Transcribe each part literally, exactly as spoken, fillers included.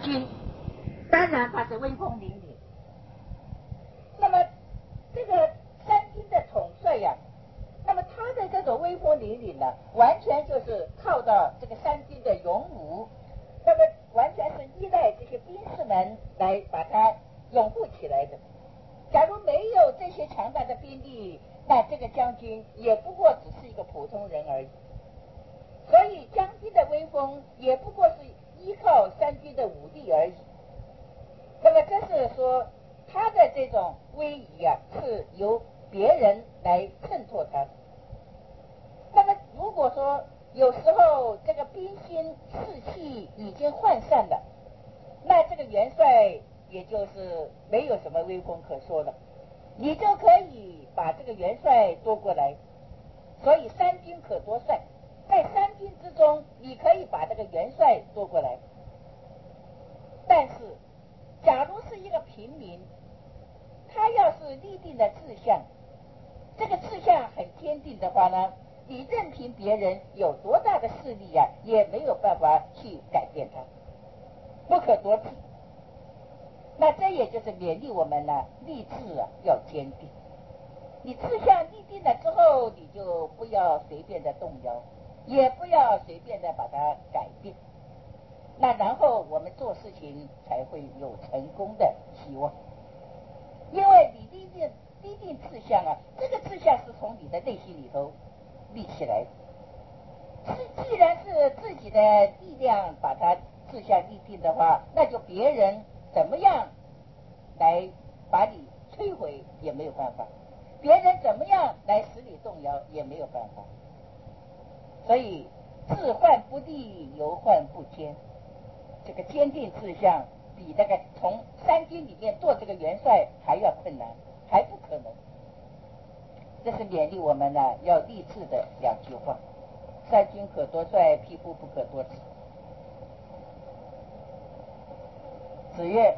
军，当然他是威风凛凛。那么这个三军的统帅呀、啊，那么他的这种威风凛凛呢，完全就是靠到这个三军的勇武，那么完全是依赖这些兵士们来把它拥护起来的。假如没有这些强大的兵力，那这个将军也不过只是一个普通人而已。所以将军的威风也不过是依靠三军的武力而已。那么这是说他的这种威仪啊，是由别人来衬托他的。那么如果说有时候这个兵心士气已经涣散了，那这个元帅也就是没有什么威风可说了，你就可以把这个元帅夺过来。所以三军可夺帅，在三军之中你可以把这个元帅夺过来。但是假如是一个平民，他要是立定了志向，这个志向很坚定的话呢，你任凭别人有多大的势力啊，也没有办法去改变他，不可夺志。那这也就是勉励我们呢，立志啊要坚定。你志向立定了之后，你就不要随便的动摇，也不要随便的把它改变。那然后我们做事情才会有成功的希望。因为你立定立定志向啊，这个志向是从你的内心里头立起来的。既然是自己的力量把它志向立定的话，那就别人怎么样来把你摧毁也没有办法，别人怎么样来使你动摇也没有办法。所以志患不立，犹患不坚。这个坚定志向比那个从三军里面做这个元帅还要困难，还不可能。这是勉励我们呢要立志的两句话：三军可夺帅，匹夫不可夺志。子曰：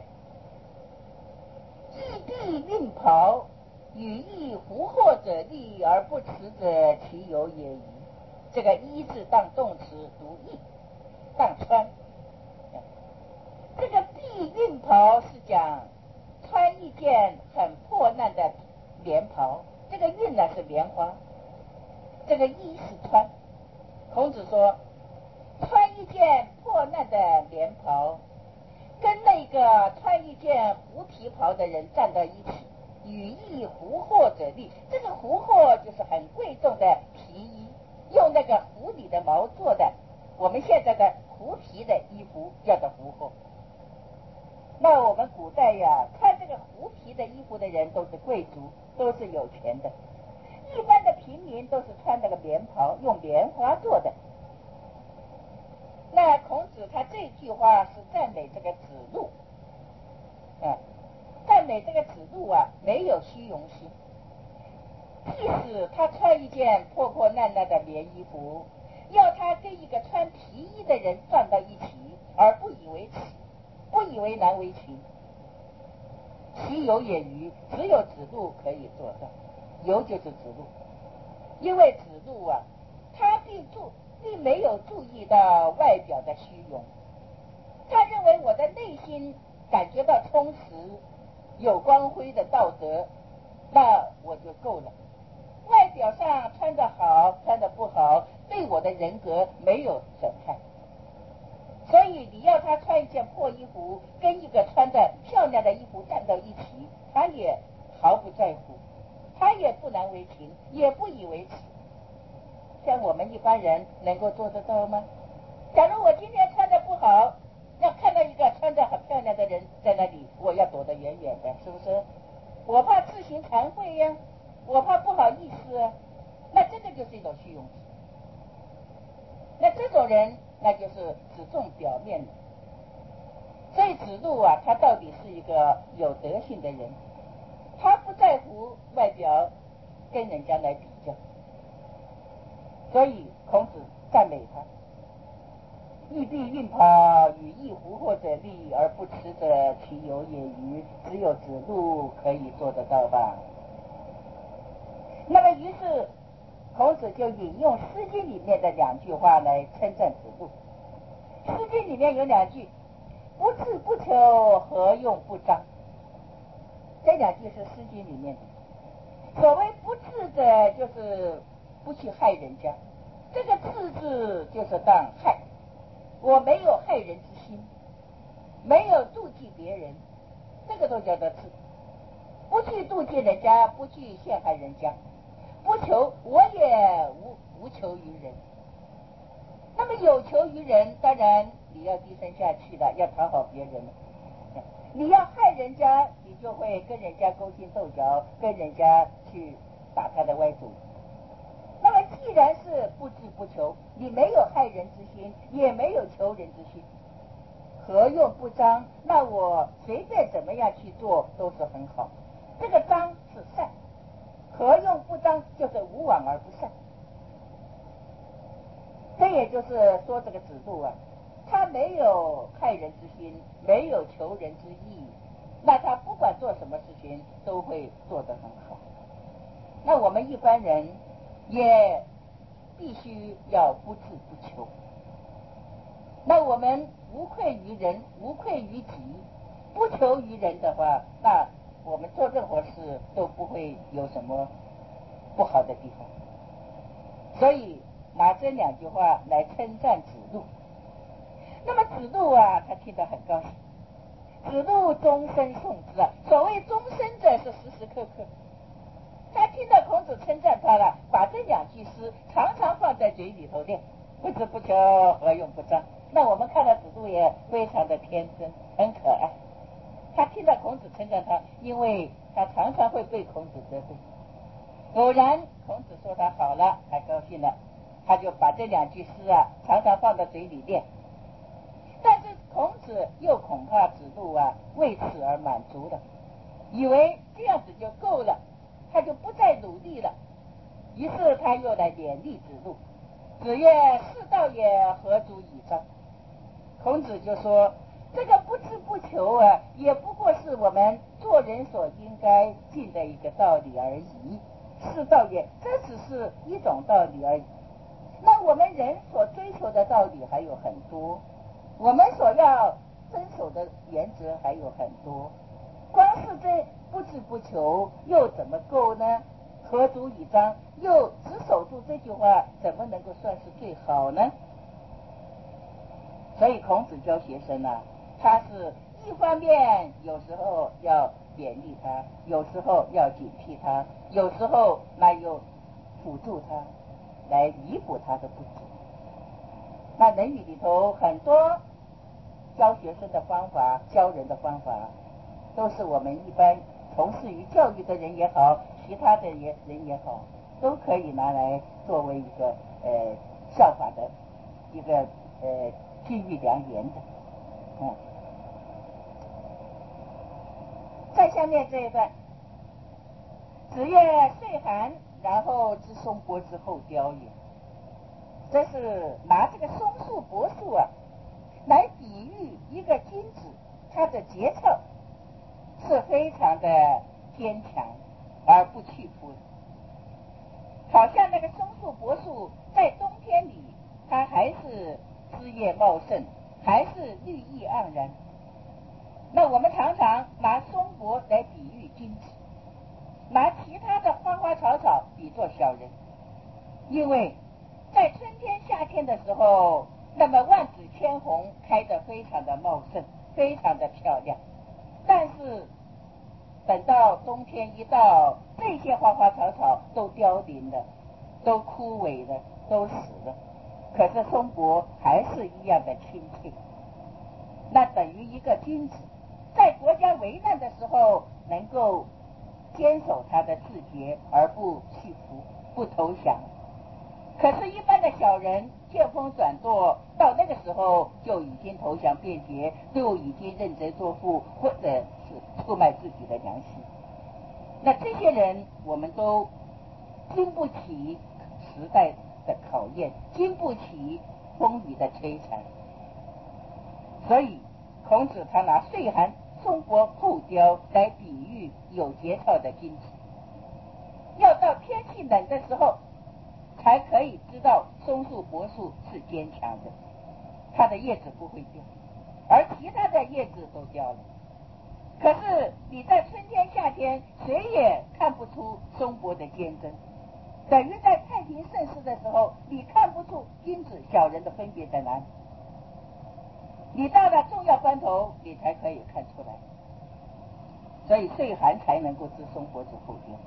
义必运袍，与义胡惑者立而不辞者，其有也矣。这个一字当动词，读义，当穿。这个必运袍是讲穿一件很破烂的棉袍，这个运呢是棉花，这个衣是穿。孔子说，穿一件破烂的棉袍，跟那个穿一件狐皮袍的人站在一起，与义狐惑者立。这个狐惑就是很贵重的皮衣，用那个狐狸的毛做的，我们现在的狐皮的衣服叫做狐惑。那我们古代呀，穿这个狐皮的衣服的人都是贵族，都是有钱的。一般的平民都是穿这个棉袍，用棉花做的。那孔子他这句话是赞美这个子路，啊，赞美这个子路啊，没有虚荣心。即使他穿一件破破烂烂的棉衣服，要他跟一个穿皮衣的人站到一起，而不以为耻，不以为难为情，其有也于，只有子路可以做到。有就是子路，因为子路啊，他并注并没有注意到外表的虚荣，他认为我的内心感觉到充实，有光辉的道德，那我就够了。外表上穿得好穿得不好，对我的人格没有损害。所以你要他穿一件破衣服，跟一个穿着漂亮的衣服站到一起，他也毫不在乎，他也不难为情，也不以为耻。像我们一般人能够做得到吗？假如我今天穿得不好，要看到一个穿着很漂亮的人在那里，我要躲得远远的，是不是？我怕自行惭愧呀、啊，我怕不好意思啊，那这个就是一种虚荣心。那这种人那就是只重表面的。所以子路啊，他到底是一个有德性的人，他不在乎外表跟人家来比较。所以孔子赞美他：义必运袍，与义狐惑者立而不辞者，其有也于。只有子路可以做得到吧。那么于是孔子就引用《诗经》里面的两句话来称赞子路。《诗经》里面有两句： 不志不求，何用不彰？这两句是诗经里面的。所谓不志的，就是不去害人家，这个志字就是当害，我没有害人之心，没有妒忌别人，这个都叫做志。不去妒忌人家，不去陷害人家，不求，我也无无求于人。那么有求于人，当然你要低声下气的，要讨好别人。你要害人家，你就会跟人家勾心斗角，跟人家去打他的歪主。那么既然是不志不求，你没有害人之心，也没有求人之心，何用不彰？那我随便怎么样去做都是很好。这个彰是善，何用不彰？就是无往而不善。这也就是说，这个子路啊，他没有害人之心，没有求人之意，那他不管做什么事情都会做得很好。那我们一般人也必须要不志不求。那我们无愧于人，无愧于己，不求于人的话，那我们做任何事都不会有什么不好的地方。所以拿这两句话来称赞子路。那么子路啊，他听得很高兴。子路终身诵之啊，所谓终身者是时时刻刻。他听到孔子称赞他了，把这两句诗常常放在嘴里头念，不志不求，何用不彰？那我们看到子路也非常的天真，很可爱。他听到孔子称赞他，因为他常常会被孔子责备。偶然孔子说他好了，他高兴了，他就把这两句诗啊常常放到嘴里念。但是孔子又恐怕子路啊为此而满足了，以为这样子就够了，他就不再努力了。于是他又来勉励子路，子曰：士道也，何足以彰？孔子就说，这个不志不求啊，也不过是我们做人所应该尽的一个道理而已。士道也，这只是一种道理而已。那我们人所追求的道理还有很多，我们所要遵守的原则还有很多，光是这不志不求又怎么够呢？何足以彰？又只守住这句话，怎么能够算是最好呢？所以孔子教学生啊，他是一方面有时候要勉励他，有时候要警惕他，有时候那又辅助他，来弥补他的不足。那《论语》里头很多教学生的方法，教人的方法，都是我们一般从事于教育的人也好，其他的也人也好，都可以拿来作为一个呃效法的一个呃金玉良言的。嗯，再下面这一段，子曰：岁寒，然后知松柏之后凋也。这是拿这个松树柏树啊来比喻一个君子，他的节操是非常的坚强而不屈服的。好像那个松树柏树在冬天里，它还是枝叶茂盛，还是绿意盎然。那我们常常拿松柏来比喻君子，拿其他的花花草草比作小人，因为在春天夏天的时候，那么万紫千红开得非常的茂盛，非常的漂亮。但是等到冬天一到，这些花花草草都凋零了，都枯萎了，都死了，可是松柏还是一样的清脆。那等于一个君子在国家危难的时候能够坚守他的志节而不屈服，不投降。可是一般的小人见风转舵，到那个时候就已经投降变节，就已经认真作父，或者是出卖自己的良心。那这些人我们都经不起时代的考验，经不起风雨的摧残。所以孔子他拿岁寒松柏后凋来比喻有节操的君子。要到天气冷的时候才可以知道松树柏树是坚强的，它的叶子不会掉，而其他的叶子都掉了，可是你在春天夏天谁也看不出松柏的坚贞，等于在太平盛世的时候你看不出君子小人的分别在哪里，你到了重要关头你才可以看出来，所以岁寒才能够知松柏之后天。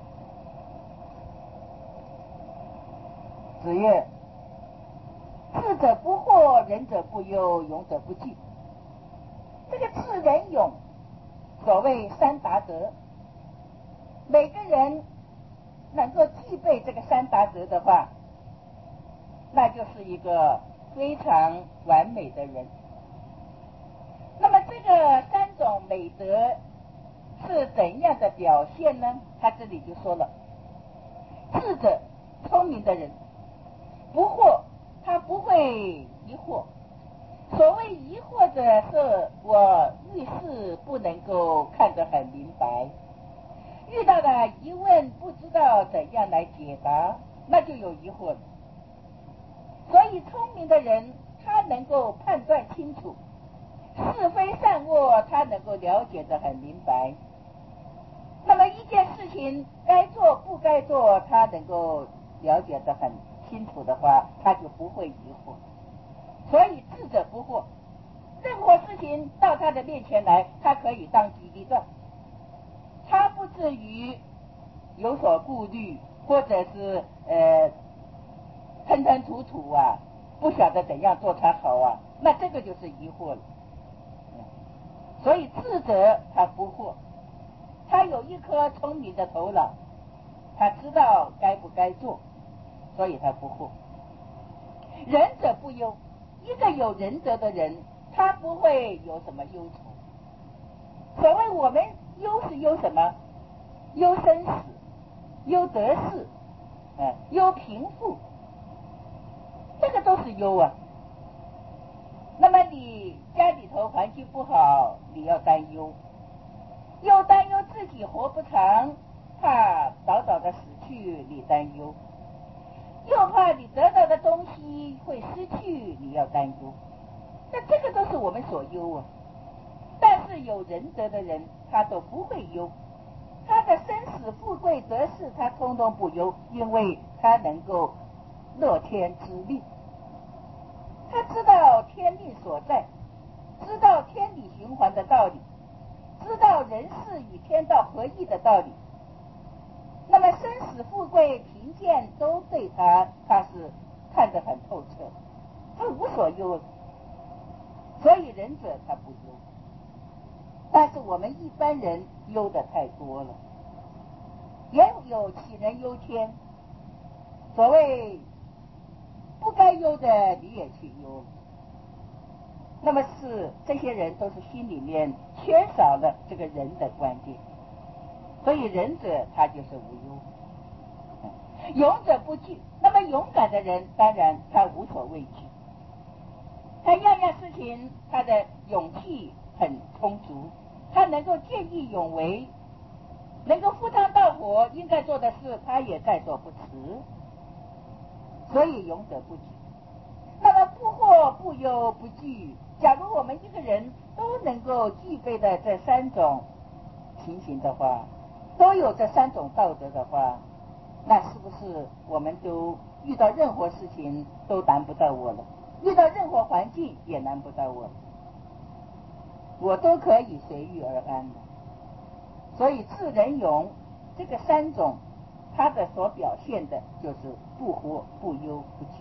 子曰：智者不惑，仁者不忧，勇者不惧。这个智仁勇，所谓三达德，每个人能够具备这个三达德的话，那就是一个非常完美的人。那么这个三种美德是怎样的表现呢？他这里就说了，智者，聪明的人，不惑，他不会疑惑。所谓疑惑的是，我遇事不能够看得很明白，遇到了疑问不知道怎样来解答，那就有疑惑了。所以聪明的人他能够判断清楚，是非善恶他能够了解得很明白，那么一件事情该做不该做他能够了解得很清楚的话，他就不会疑惑。所以智者不惑，任何事情到他的面前来，他可以当机立断，他不至于有所顾虑，或者是呃吞吞吐吐啊，不晓得怎样做才好啊，那这个就是疑惑了。所以智者他不惑，他有一颗聪明的头脑，他知道该不该做，所以他不惑。仁者不忧，一个有仁德的人，他不会有什么忧愁。所谓我们忧是忧什么？忧生死，忧得失，呃、忧贫富，这个都是忧啊。那么你家里头环境不好，你要担忧，又担忧自己活不长，怕早早的死去，你担忧，又怕你得到的东西会失去，你要担忧，那这个都是我们所忧啊。但是有仁德的人他都不会忧，他的生死富贵得失他通通不忧，因为他能够乐天知命，他知道天命所在，知道天理循环的道理，知道人事与天道合一的道理，那么生死富贵贫贱都对他他是看得很透彻，他无所忧。所以仁者他不忧，但是我们一般人忧的太多了，也有杞人忧天，所谓不该忧的你也去忧了，那么是这些人都是心里面缺少了这个人的观念，所以仁者他就是无忧。勇者不惧，那么勇敢的人当然他无所畏惧，他样样事情他的勇气很充足，他能够见义勇为，能够赴汤蹈火，应该做的事他也在所不辞，所以勇者不惧。那么不惑不忧不惧，假如我们一个人都能够具备的这三种情形的话，都有这三种道德的话，那是不是我们都遇到任何事情都难不到我了，遇到任何环境也难不到我了，我都可以随遇而安的。所以智仁勇这个三种，它的所表现的就是不惑不忧不惧。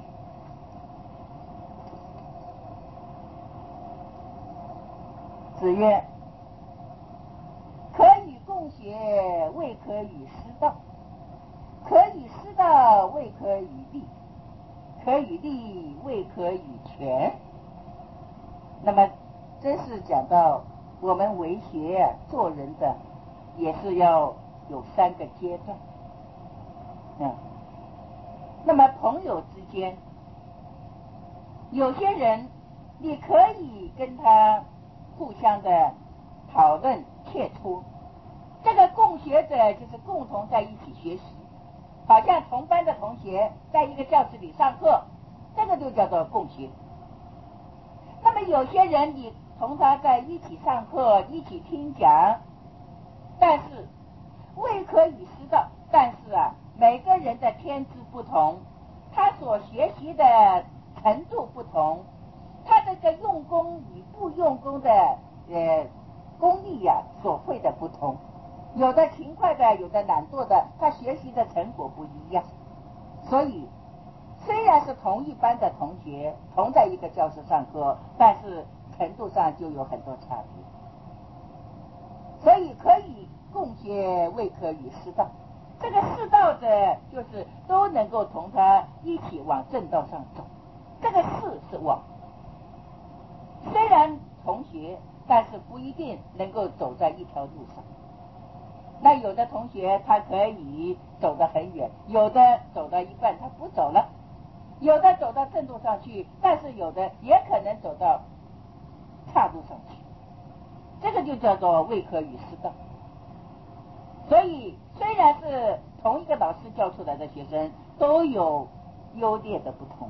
子曰：可与共学，未可与师道；可与师道，未可与利；可与利，未可与权。那么这是讲到我们为学、啊、做人的也是要有三个阶段。嗯，那么朋友之间，有些人你可以跟他互相的讨论切磋，这个共学者就是共同在一起学习，好像同班的同学在一个教室里上课，这个就叫做共学。那么么有些人你同他在一起上课，一起听讲，但是未可与师道。但是啊，每个人的天资不同，他所学习的程度不同，他这个用功与不用功的呃功力呀、啊，所会的不同。有的勤快的，有的懒惰的，他学习的成果不一样。所以虽然是同一班的同学，同在一个教室上课，但是程度上就有很多差别。所以可以共学未可与师道。这个师道者就是都能够同他一起往正道上走。这个师是往，虽然同学，但是不一定能够走在一条路上。那有的同学他可以走得很远，有的走到一半他不走了，有的走到正路上去，但是有的也可能走到岔路上去。这个就叫做未可与师道。所以虽然是同一个老师教出来的学生，都有优劣的不同。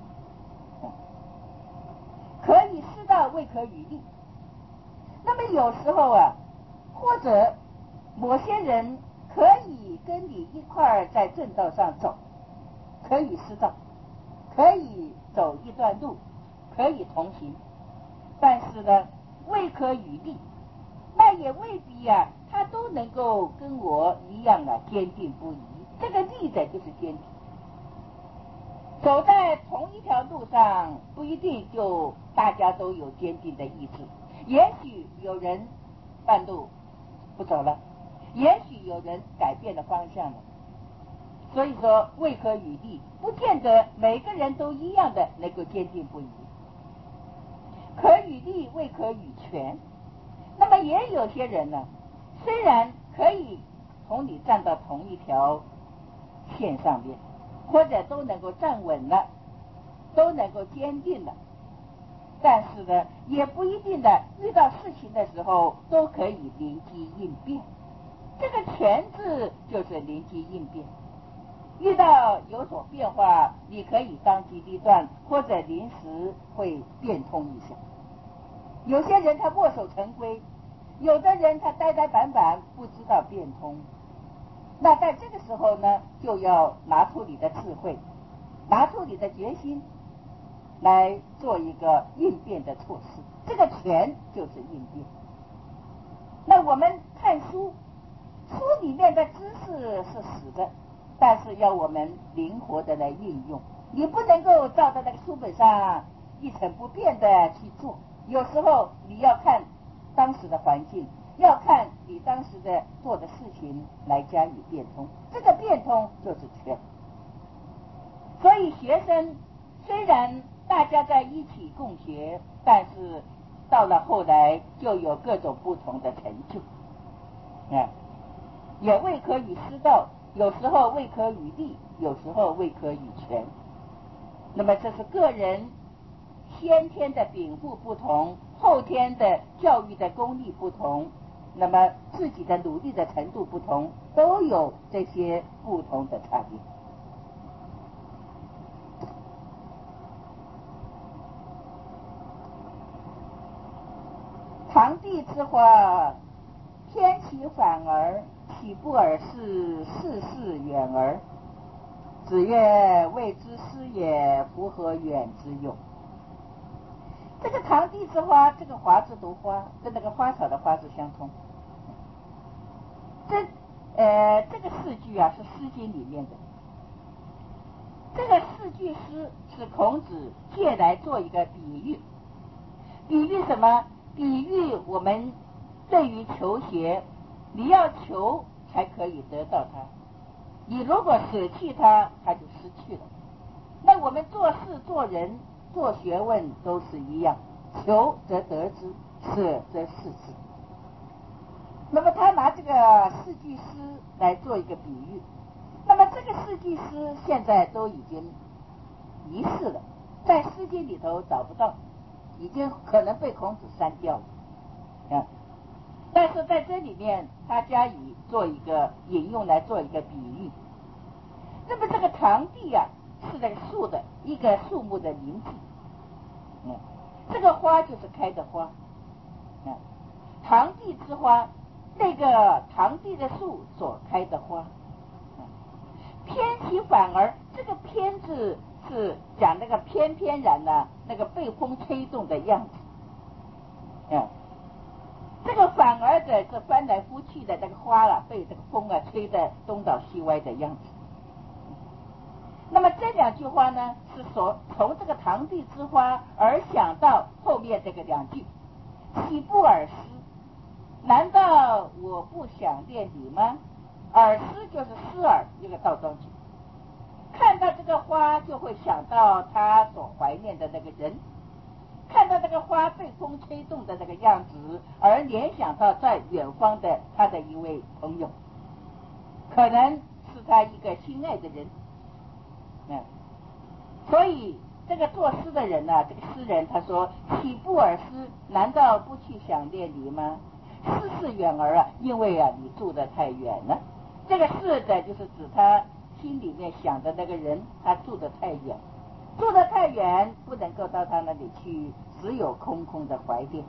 可以师道未可与立。那么有时候啊，或者某些人可以跟你一块儿在正道上走，可以师道，可以走一段路，可以同行，但是呢，未可与立。那也未必啊，他都能够跟我一样啊，坚定不移。这个立的就是坚定。走在同一条路上，不一定就大家都有坚定的意志。也许有人半路不走了，也许有人改变了方向了。所以说，未可与立，不见得每个人都一样的能够坚定不移。可与立，未可与全。那么也有些人呢，虽然可以同你站到同一条线上面，或者都能够站稳了，都能够坚定了，但是呢，也不一定的遇到事情的时候都可以灵机应变。这个全字就是灵机应变。遇到有所变化，你可以当机立断，或者临时会变通一下。有些人他墨守成规，有的人他呆呆板板，不知道变通。那在这个时候呢，就要拿出你的智慧，拿出你的决心，来做一个应变的措施。这个全就是应变。那我们看书，书里面的知识是死的，但是要我们灵活的来运用。你不能够照着那个书本上一成不变的去做，有时候你要看当时的环境，要看你当时的做的事情来加以变通。这个变通就是全。所以学生虽然大家在一起共学，但是到了后来就有各种不同的成就。嗯，也未可与师道，有时候未可与立，有时候未可与全。那么这是个人先天的禀赋不同，后天的教育的功力不同，那么自己的努力的程度不同，都有这些不同的差别。堂棣之花，天其反而，岂不尔是世事远而？子曰：谓之师也，夫何远之有？这个堂棣之花，这个华字读花，跟那个花草的花字相通。这呃，这个四句啊，是《诗经》里面的。这个四句诗是孔子借来做一个比喻。比喻什么？比喻我们对于求学，你要求才可以得到它，你如果舍弃它，它就失去了。那我们做事做人做学问都是一样，求则得之，舍则失之。那么他拿这个四句诗来做一个比喻。那么这个四句诗现在都已经遗失了，在《诗经》里头找不到，已经可能被孔子删掉了。嗯，但是在这里面他加以做一个引用来做一个比喻。那么这个堂棣啊，是这个树的一个树木的名字。嗯， 这个花就是开的花，嗯，堂棣之花，那个堂棣的树所开的花，嗯，偏其反而，这个偏字是讲那个翩翩然呢、啊，那个被风吹动的样子，嗯，这个反而的是翻来覆去的那个花啊，被这个风啊吹得东倒西歪的样子。那么这两句话呢，是所从这个堂棣之花而想到后面这个两句，岂不尔思？难道我不想念你吗？尔思就是思尔，一个倒装句。看到这个花，就会想到他所怀念的那个人；看到这个花被风吹动的那个样子，而联想到在远方的他的一位朋友，可能是他一个心爱的人。嗯，所以这个作诗的人呢、啊，这个诗人他说：“岂不尔思？难道不去想念你吗？思是远儿啊，因为啊你住得太远了。这个是的，就是指他心里面想的那个人，他住得太远，住得太远，不能够到他那里去，只有空空的怀念。”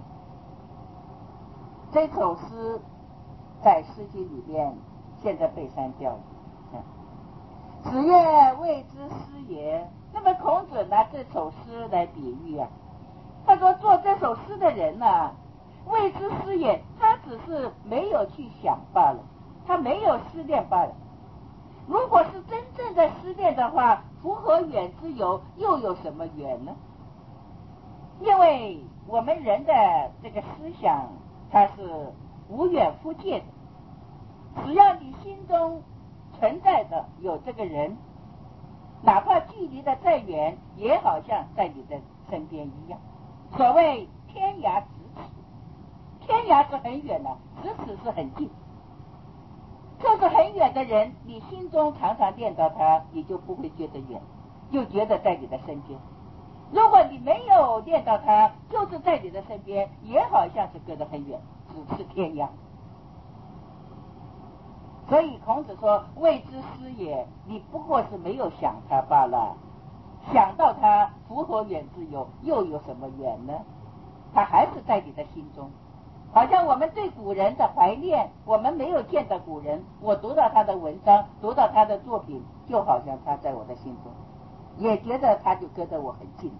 这首诗在诗经里面现在被删掉了。嗯，子曰：“谓之诗也。”那么孔子拿这首诗来比喻啊，他说做这首诗的人呢、啊，谓之诗也，他只是没有去想罢了，他没有思念罢了。如果是真正的思念的话，夫何远之有？又有什么远呢？因为我们人的这个思想，它是无远弗届的，只要你心中存在的有这个人，哪怕距离的再远，也好像在你的身边一样。所谓天涯咫尺，天涯是很远的、啊，咫尺是很近。就是很远的人，你心中常常念到他，你就不会觉得远，就觉得在你的身边。如果你没有念到他，就是在你的身边，也好像是隔得很远，咫尺天涯。所以孔子说：“谓之诗也，你不过是没有想他罢了。想到他，夫何远之有？又有什么远呢？他还是在你的心中。好像我们对古人的怀念，我们没有见到古人，我读到他的文章，读到他的作品，就好像他在我的心中，也觉得他就跟着我很近。”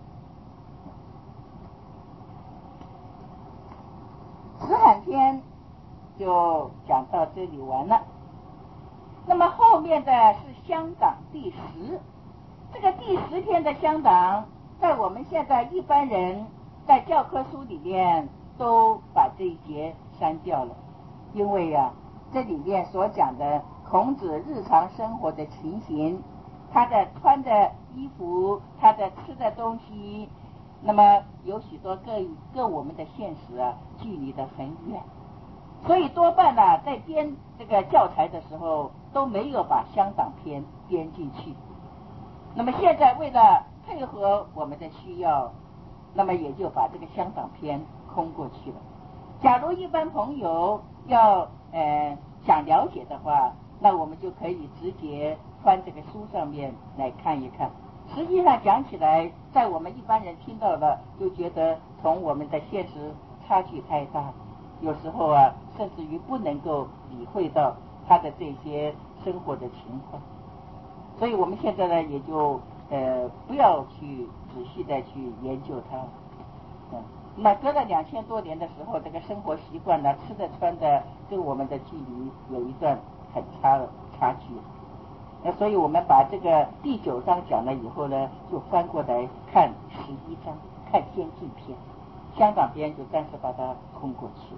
子罕篇就讲到这里完了。那么后面的是乡党第十，这个第十篇的乡党，在我们现在一般人在教科书里面都把这一节删掉了，因为啊，这里面所讲的孔子日常生活的情形，他的穿的衣服，他的吃的东西，那么有许多跟跟我们的现实啊距离得很远，所以多半呢、啊，在编这个教材的时候都没有把乡党篇编进去。那么现在为了配合我们的需要，那么也就把这个乡党篇空过去了。假如一般朋友要呃想了解的话，那我们就可以直接翻这个书上面来看一看。实际上讲起来，在我们一般人听到了，就觉得同我们的现实差距太大，有时候啊，甚至于不能够理会到他的这些生活的情况。所以我们现在呢，也就呃不要去仔细的去研究它。嗯，那隔了两千多年的时候，这个生活习惯呢，吃的穿的，跟我们的距离有一段很差的差距。那所以我们把这个第九章讲了以后呢，就翻过来看十一章，看先进篇，香港篇就暂时把它空过去。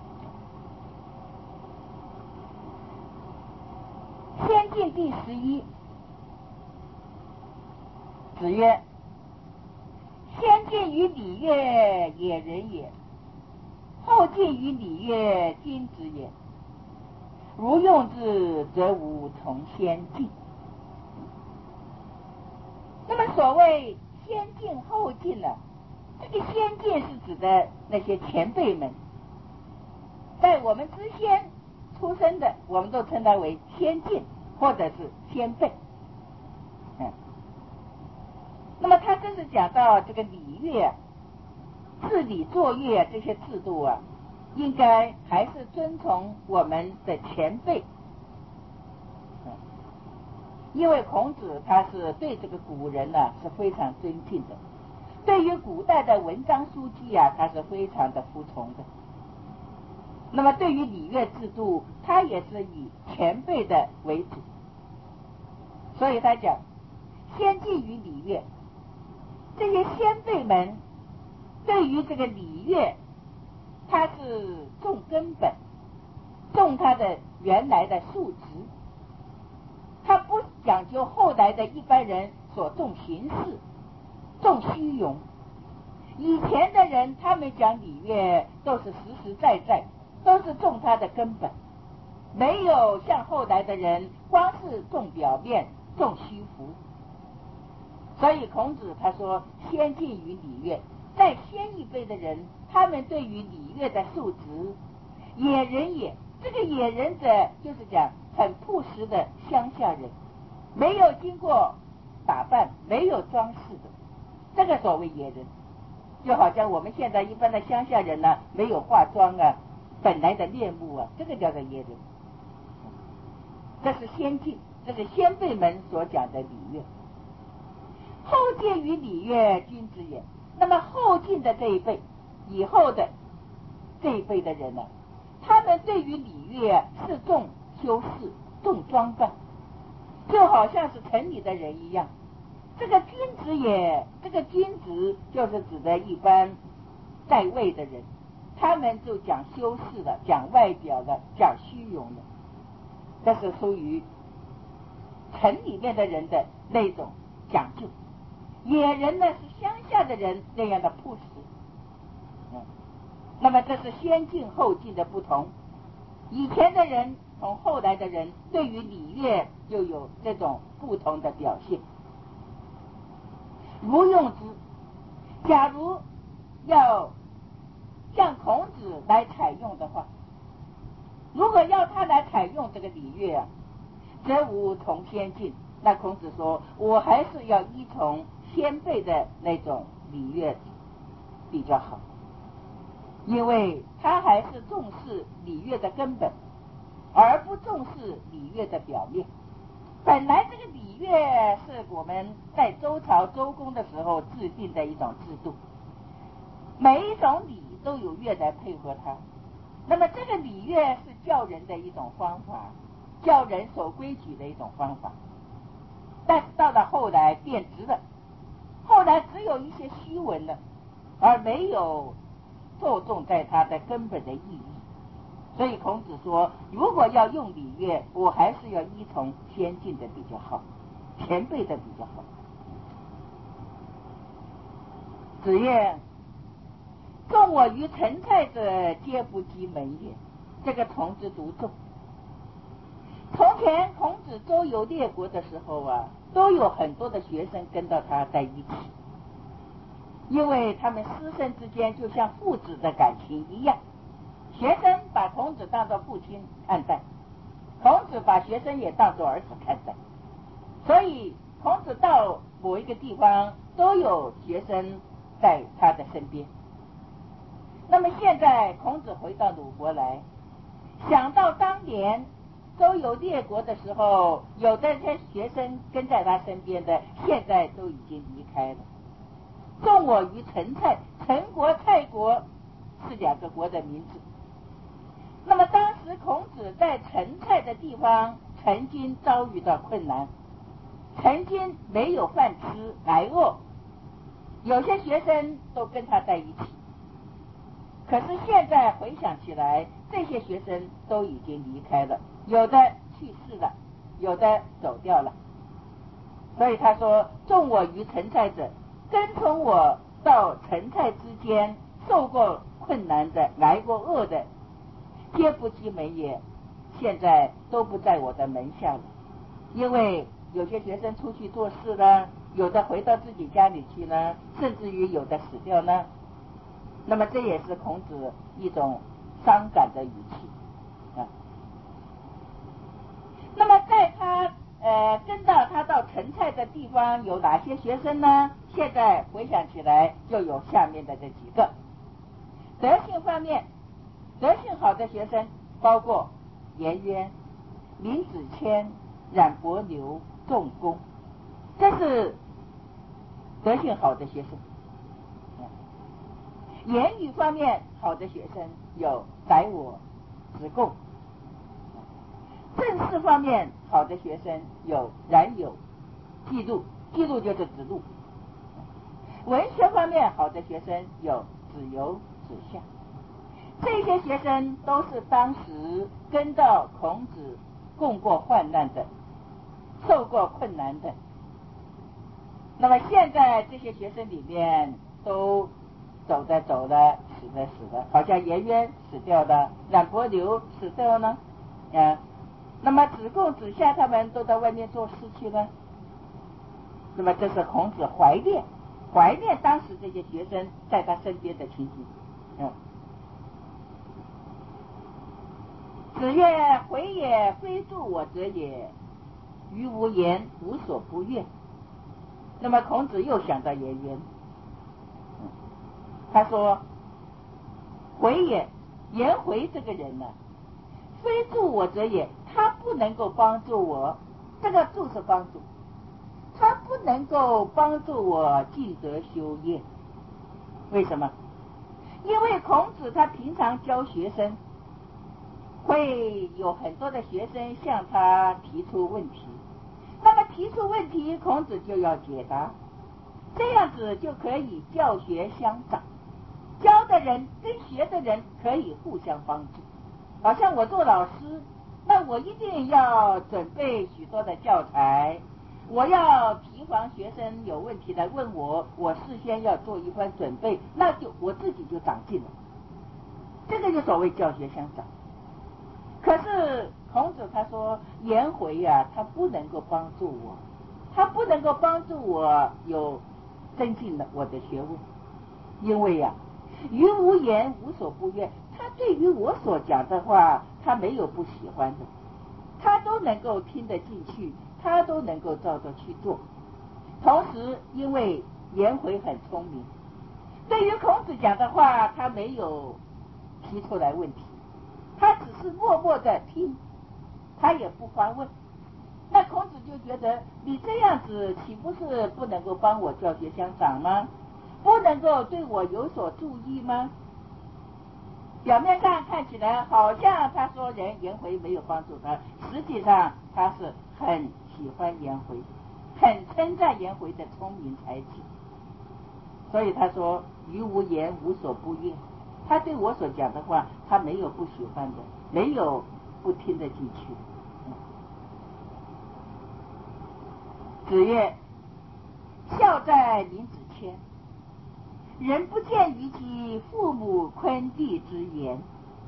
先进第十一，子曰：“先进于礼乐，也人也；后进于礼乐，君子也。如用之，则无同先进。”那么所谓先进后进呢、啊，这个先进是指的那些前辈们，在我们之先出生的，我们都称他为先进或者是先辈。嗯，那么他这是讲到这个礼乐、啊， 治理作业这些制度啊，应该还是遵从我们的前辈。因为孔子他是对这个古人呢、啊、是非常尊敬的，对于古代的文章书记啊，他是非常的服从的。那么对于礼乐制度，他也是以前辈的为主，所以他讲先进于礼乐。这些先辈们对于这个礼乐，他是重根本，重他的原来的素质，他不讲究后来的一般人所重形式、重虚荣。以前的人他们讲礼乐都是实实在在，都是重他的根本，没有像后来的人光是重表面、重虚浮。所以孔子他说先进于礼乐，在先一辈的人，他们对于礼乐的素质，野人也。这个野人者就是讲很朴实的乡下人，没有经过打扮，没有装饰的，这个所谓野人。就好像我们现在一般的乡下人呢、啊，没有化妆啊，本来的面目啊，这个叫做野人。这是先进，这是先辈们所讲的礼乐。后见于礼乐，君子也。那么后进的这一辈，以后的这一辈的人呢、啊，他们对于礼乐是重修饰、重装扮，就好像是城里的人一样。这个君子也，这个君子就是指的一般在位的人，他们就讲修饰的，讲外表的，讲虚荣的，这是属于城里面的人的那种讲究。野人呢是乡下的人那样的朴实。嗯，那么这是先进后进的不同。以前的人同后来的人对于礼乐就有这种不同的表现。如用之，假如要像孔子来采用的话，如果要他来采用这个礼乐啊，则无从先进。那孔子说，我还是要依从先辈的那种礼乐比较好，因为他还是重视礼乐的根本，而不重视礼乐的表面。本来这个礼乐是我们在周朝周公的时候制定的一种制度，每一种礼都有乐来配合它。那么这个礼乐是教人的一种方法，教人守规矩的一种方法。但是到了后来变质了，后来只有一些虚文了，而没有着重在它的根本的意义。所以孔子说，如果要用礼乐，我还是要依从先进的比较好，前辈的比较好。子曰：众我于陈蔡者，皆不及门也。这个从之独重。从前孔子周游列国的时候啊，都有很多的学生跟到他在一起，因为他们师生之间就像父子的感情一样。学生把孔子当作父亲看待，孔子把学生也当作儿子看待，所以孔子到某一个地方都有学生在他的身边。那么现在孔子回到鲁国来，想到当年周游列国的时候，有的些学生跟在他身边的，现在都已经离开了。众我于陈蔡，陈国、蔡国是两个国的名字。那么当时孔子在陈蔡的地方曾经遭遇到困难，曾经没有饭吃，挨饿，有些学生都跟他在一起。可是现在回想起来，这些学生都已经离开了，有的去世了，有的走掉了。所以他说，众我于陈蔡者，跟从我到陈蔡之间受过困难的，挨过饿的，皆不及门也，现在都不在我的门下了。因为有些学生出去做事了，有的回到自己家里去了，甚至于有的死掉了。那么这也是孔子一种伤感的语气啊。那么在他呃跟到他到陈蔡的地方有哪些学生呢？现在回想起来就有下面的这几个。 德性方面，德性好的学生包括颜渊、闵子骞、冉伯牛、仲弓，这是德性好的学生。言语方面好的学生有宰我、子贡。政事方面好的学生有冉有、记录，记录就是子路。文学方面好的学生有子游、子夏。这些学生都是当时跟到孔子共过患难的，受过困难的。那么现在这些学生里面都走的走的，死的死的，好像颜渊死掉的，冉伯牛死掉呢，啊，那么子贡、子夏他们都在外面做事去了。那么这是孔子怀念怀念当时这些学生在他身边的情形。嗯，子曰：回也非助我者也，于无言，无所不悦。那么孔子又想到颜渊，嗯，他说回也，颜回这个人呢、啊，非助我者也，他不能够帮助我，这个助是帮助，他不能够帮助我尽德修业。为什么？因为孔子他平常教学生，会有很多的学生向他提出问题，那么提出问题孔子就要解答，这样子就可以教学相长，教的人跟学的人可以互相帮助。好像我做老师，那我一定要准备许多的教材，我要提防学生有问题来问我，我事先要做一番准备，那就我自己就长进了。这个就所谓教学相长。可是孔子他说颜回啊，他不能够帮助我，他不能够帮助我有增进了我的学问，因为呀、啊，于无言，无所不悦。他对于我所讲的话，他没有不喜欢的，他都能够听得进去，他都能够照着去做。同时因为颜回很聪明，对于孔子讲的话他没有提出来问题，他只是默默的听，他也不发问。那孔子就觉得你这样子岂不是不能够帮我教学相长吗？不能够对我有所注意吗？表面上看起来好像他说人颜回没有帮助他，实际上他是很喜欢颜回，很称赞颜回的聪明才智。所以他说于无言，无所不悦。他对我所讲的话，他没有不喜欢的，没有不听得进去。子曰：孝在闵子骞，人不见于其父母昆弟之言。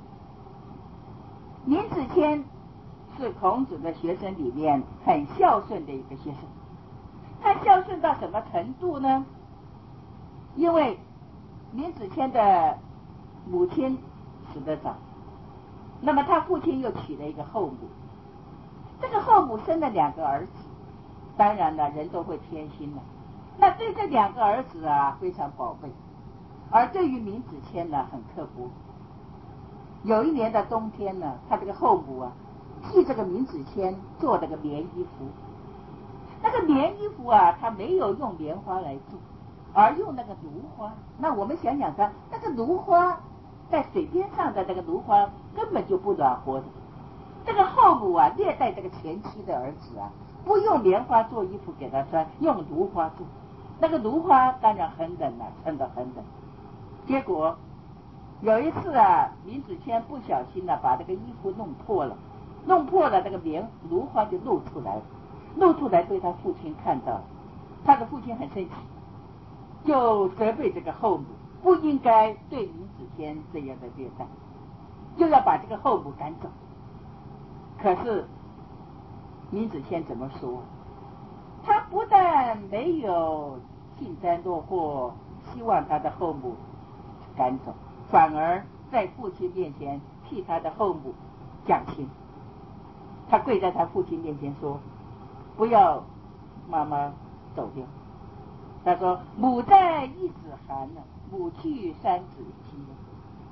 闵子骞是孔子的学生里面很孝顺的一个学生。他孝顺到什么程度呢？因为闵子骞的母亲死得早，那么他父亲又娶了一个后母，这个后母生了两个儿子，当然了，人都会偏心了，那对这两个儿子啊非常宝贝，而对于闵子骞呢很刻薄。有一年的冬天呢，他这个后母啊替这个闵子骞做了个棉衣服，那个棉衣服啊他没有用棉花来做，而用那个芦花。那我们想想看，那个芦花在水边上的那个芦花根本就不暖和的，这个后母啊虐待这个前妻的儿子啊，不用棉花做衣服给他穿，用芦花做，那个芦花当然很冷啊，撑得很冷。结果有一次啊，闵子骞不小心啊把这个衣服弄破了，弄破了这个棉芦花就露出来了，露出来被他父亲看到，他的父亲很生气，就责备这个后母不应该对闵子骞这样的虐待，就要把这个后母赶走。可是闵子骞怎么说？他不但没有幸灾乐祸，希望他的后母赶走，反而在父亲面前替他的后母讲情。他跪在他父亲面前说：不要妈妈走掉。他说：母在一子寒，母去三子饥。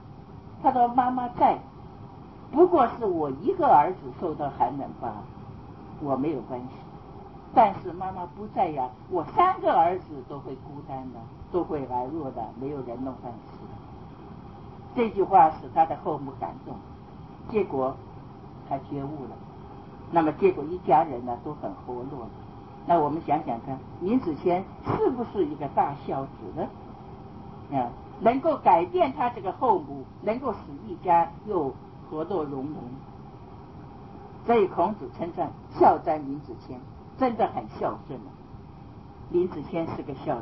他说妈妈在，不过是我一个儿子受到寒冷吧，我没有关系。但是妈妈不在呀，我三个儿子都会孤单的，都会挨饿的，没有人弄饭吃的。这句话使他的后母感动，结果他觉悟了。那么结果一家人呢都很活络。那我们想想看，林子谦是不是一个大孝子呢？啊，能够改变他这个后母，能够使一家又和乐融融。所以孔子称赞孝哉林子谦，真的很孝顺了。林子谦是个孝子。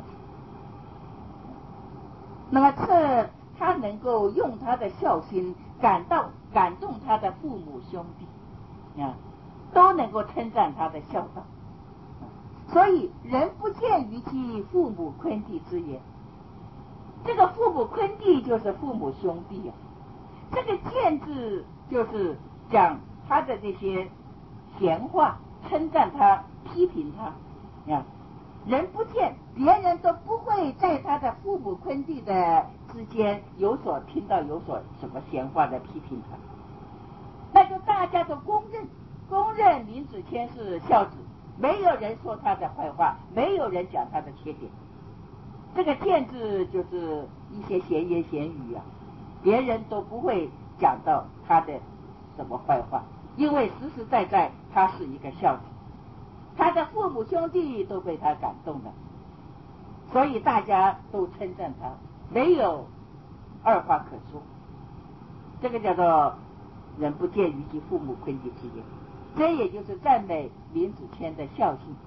那么这他能够用他的孝心感到感动他的父母兄弟啊，都能够称赞他的孝道。所以人不见于其父母昆弟之言，这个父母昆弟就是父母兄弟啊。这个见字就是讲他的这些闲话，称赞他，批评他啊。人不见，别人都不会在他的父母昆弟的之间有所听到有所什么闲话的批评他，那就大家都公认公认林子谦是孝子，没有人说他的坏话，没有人讲他的缺点。这个见字就是一些闲言闲语啊，别人都不会讲到他的什么坏话，因为实实在在他是一个孝子，他的父母兄弟都被他感动了，所以大家都称赞他，没有二话可说。这个叫做人不见于其父母昆弟之言，这也就是赞美林子谦的孝心。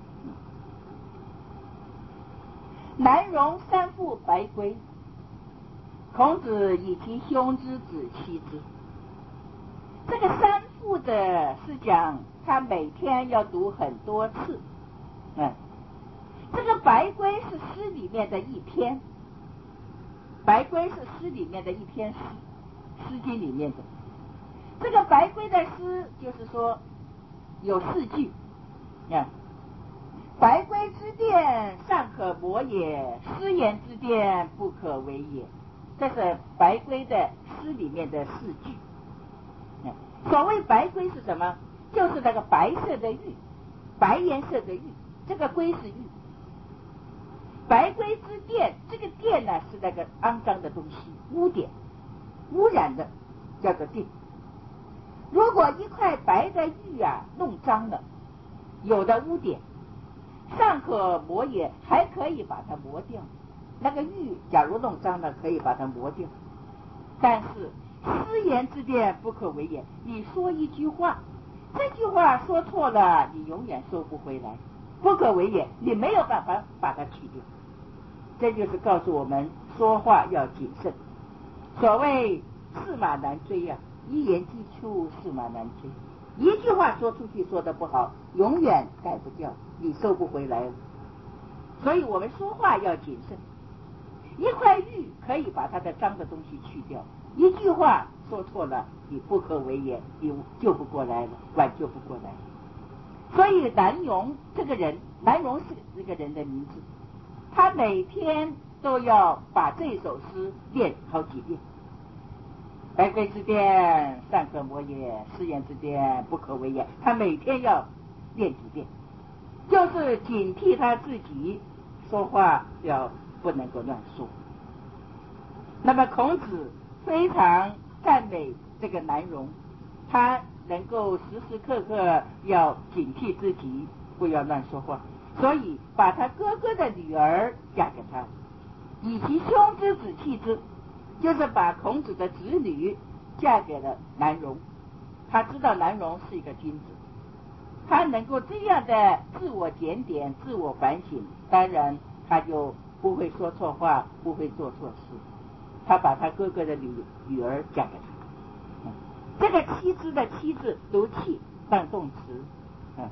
南荣三父白圭，孔子以其兄之子妻之。这个三父的是讲他每天要读很多次。嗯，这个白圭是诗里面的一篇，白圭是诗里面的一篇诗，诗经里面的。这个白圭的诗就是说有四句啊，白圭之殿尚可磨也，诗言之殿不可为也。这是白圭的诗里面的四句。所谓白圭是什么？就是那个白色的玉，白颜色的玉，这个圭是玉。白圭之殿，这个殿呢是那个肮脏的东西，污点污染的，叫做殿。如果一块白的玉啊弄脏了，有的污点尚可磨也，还可以把它磨掉。那个玉假如弄脏了，可以把它磨掉。但是诗言之殿不可为也，你说一句话，这句话说错了，你永远收不回来，不可为也，你没有办法把它去掉。这就是告诉我们说话要谨慎。所谓驷马难追呀、啊，一言既出，驷马难追。一句话说出去说得不好，永远改不掉，你收不回来了。所以我们说话要谨慎。一块玉可以把它的脏的东西去掉，一句话说错了，你不可为也，你救不过来了，挽救不过来。所以南荣这个人，南荣是这个人的名字，他每天都要把这首诗念好几遍。白圭之殿尚可磨也，诗言之殿不可为也，他每天要念几遍，就是警惕他自己说话要不能够乱说。那么孔子非常赞美这个南荣，他能够时时刻刻要警惕自己不要乱说话，所以把他哥哥的女儿嫁给他，以其兄之子妻之，就是把孔子的子女嫁给了南荣。他知道南荣是一个君子，他能够这样的自我检点自我反省，当然他就不会说错话，不会做错事。他把他哥哥的女女儿嫁给他、嗯、这个妻子的妻字读气当动词、嗯、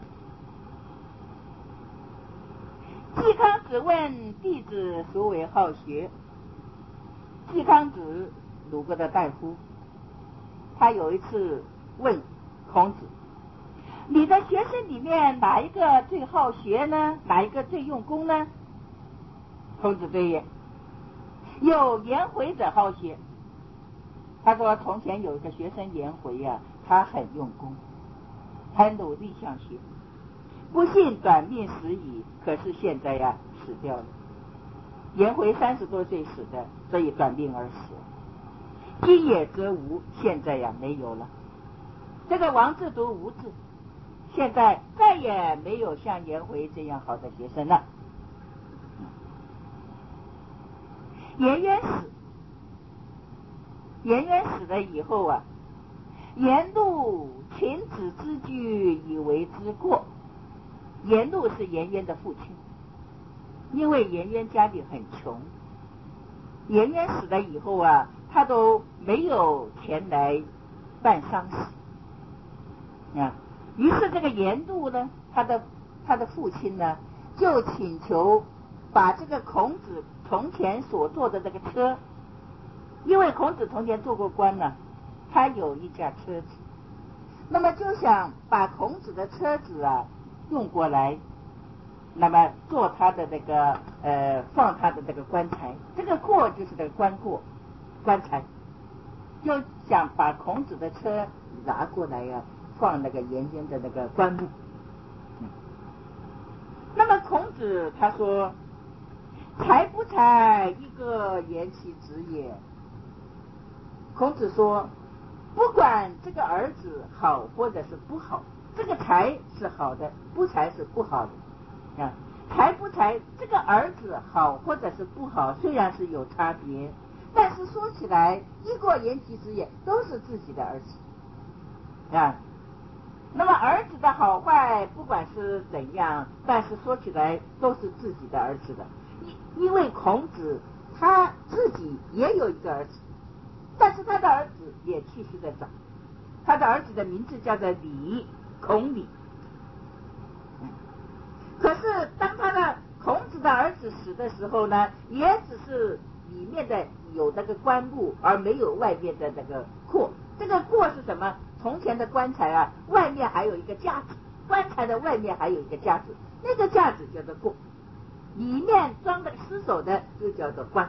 季康子问弟子孰为好学。季康子鲁国的大夫，他有一次问孔子，你的学生里面哪一个最好学呢？哪一个最用功呢？孔子对曰，有颜回者好学。 他说从前有一个学生颜回啊，他很用功，很努力想学，不幸短命死矣。可是现在呀、啊、死掉了。颜回三十多岁死的，所以短命而死。今也则无，现在呀、啊、没有了。这个王字读无字，现在再也没有像颜回这样好的学生了。颜渊死，颜渊死了以后啊，颜路秦子之居以为之过。颜路是颜渊的父亲，因为颜渊家里很穷，颜渊死了以后啊，他都没有钱来办丧事啊。于是这个颜路呢，他的他的父亲呢，就请求把这个孔子从前所坐的这个车，因为孔子从前做过官呢，他有一架车子，那么就想把孔子的车子啊用过来，那么做他的那个呃放他的这个棺材，这个过就是这个棺椁棺材，就想把孔子的车拿过来呀、啊，放那个颜渊的那个棺木。嗯、那么孔子他说：“才不才一个言其子也。”孔子说，不管这个儿子好或者是不好，这个才是好的，不才是不好的啊。才不才这个儿子好或者是不好，虽然是有差别，但是说起来一个言其子也，都是自己的儿子啊。那么儿子的好坏不管是怎样，但是说起来都是自己的儿子的。因为孔子他自己也有一个儿子，但是他的儿子也去世的早，他的儿子的名字叫做李，孔李。可是当他的孔子的儿子死的时候呢，也只是里面的有那个棺木，而没有外面的那个椁。这个椁是什么？从前的棺材啊，外面还有一个架子，棺材的外面还有一个架子，那个架子叫做椁，里面装的尸首的就叫做棺。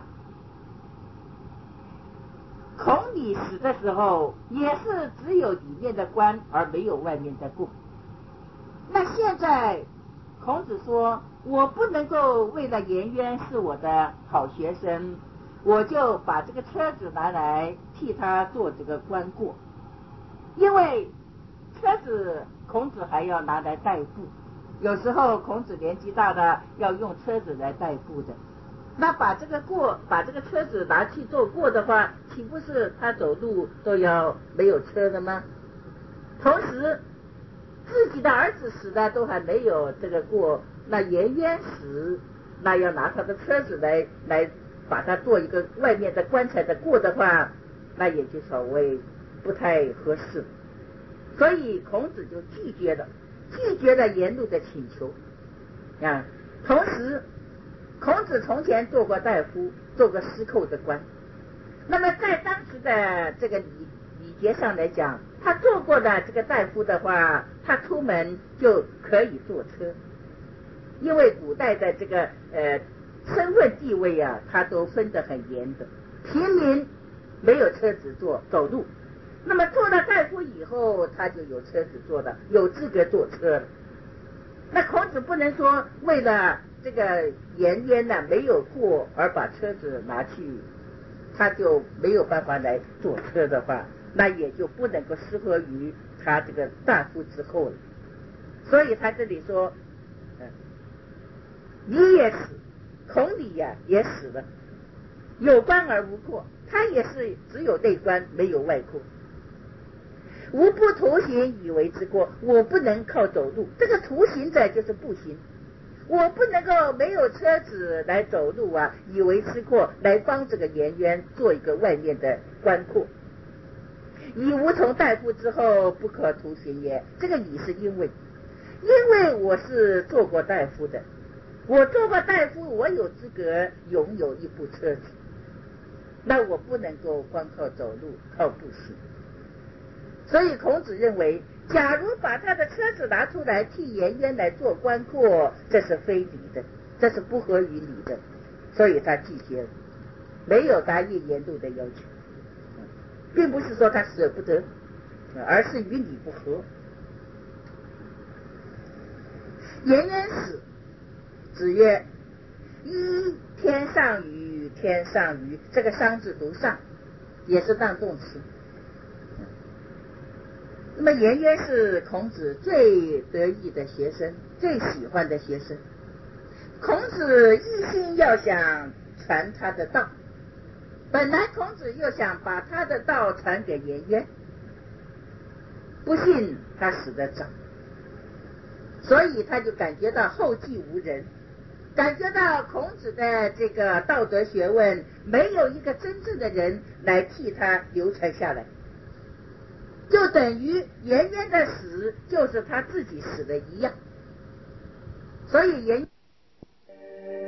孔李死的时候也是只有里面的棺，而没有外面的椁。那现在孔子说，我不能够为了颜渊是我的好学生，我就把这个车子拿来替他做这个棺椁，因为车子孔子还要拿来代步，有时候孔子年纪大了要用车子来代步的，那把这个过把这个车子拿去做过的话，岂不是他走路都要没有车了吗？同时自己的儿子死了都还没有这个过，那颜渊死，那要拿他的车子来来把它做一个外面的棺材的过的话，那也就稍微不太合适，所以孔子就拒绝了拒绝了颜路的请求啊。同时孔子从前做过大夫，做过司寇的官，那么在当时的这个礼礼节上来讲，他做过的这个大夫的话，他出门就可以坐车，因为古代的这个呃身份地位啊，他都分得很严的，平民没有车子坐，走路，那么做了大夫以后，他就有车子坐了，有资格坐车了。那孔子不能说为了这个颜渊呢没有过而把车子拿去，他就没有办法来坐车的话，那也就不能够适合于他这个大夫之后了。所以他这里说，嗯，你也死，孔李呀、啊、也死了，有官而无过，他也是只有内官没有外过。无不徒行以为之过，我不能靠走路，这个徒行者就是步行，我不能够没有车子来走路啊，以为之过来帮这个颜渊做一个外面的棺椁。以无从大夫之后不可徒行也，这个以是因为因为我是做过大夫的，我做过大夫，我有资格拥有一部车子，那我不能够光靠走路靠步行。所以孔子认为，假如把他的车子拿出来替颜渊来做棺椁，这是非礼的，这是不合于理的，所以他拒绝了，没有答应颜路的要求。 并不是说他舍不得，而是与你不合。颜渊死，子曰：一天上于天上于，这个上字读上，也是当动词。那么颜渊是孔子最得意的学生，最喜欢的学生。孔子一心要想传他的道，本来孔子又想把他的道传给颜渊，不幸他死得早，所以他就感觉到后继无人，感觉到孔子的这个道德学问没有一个真正的人来替他流传下来，就等于颜渊的死就是他自己死的一样。所以颜